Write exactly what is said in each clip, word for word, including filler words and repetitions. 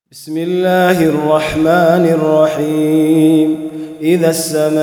بسم الله الرحمن الرحيم. إذا السماء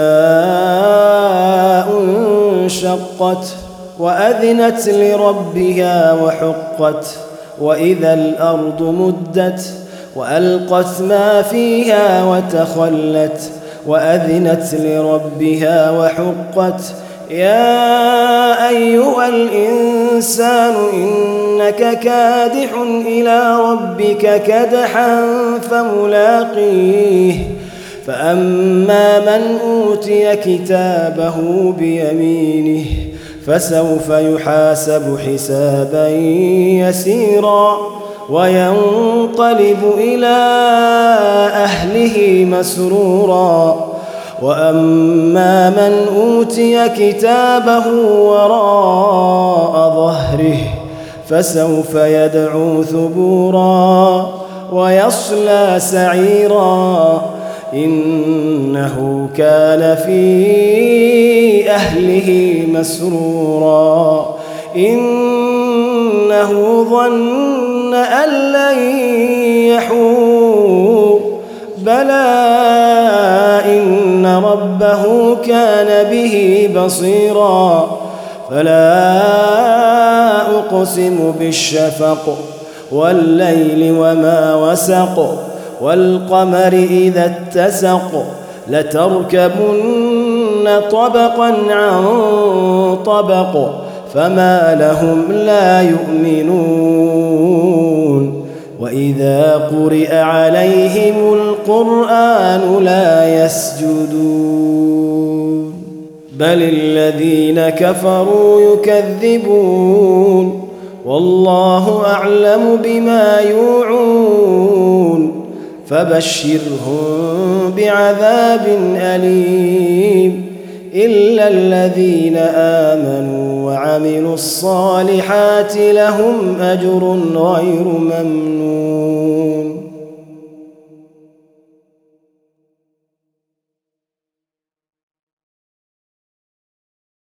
انشقت وأذنت لربها وحقت وإذا الأرض مدت وألقت ما فيها وتخلت وأذنت لربها وحقت يا أيها الإنسان إنك كادح إلى ربك كدحا فملاقيه فأما من أوتي كتابه بيمينه فسوف يحاسب حسابا يسيرا وينقلب إلى أهله مسرورا وأما من أوتي كتابه وراء ظهره فسوف يدعو ثبورا ويصلى سعيرا إنه كان في أهله مسرورا إنه ظن أن لن يحور بلى إن ربه كان به بصيرا فلا أقسم بالشفق والليل وما وسق والقمر إذا اتسق لتركبن طبقا عن طبق فما لهم لا يؤمنون وإذا قرئ عليهم القرآن لا يسجدون بل الذين كفروا يكذبون والله أعلم بما يوعون فبشرهم بعذاب أليم إلا الذين آمنوا وعملوا الصالحات لهم أجر غير ممنون.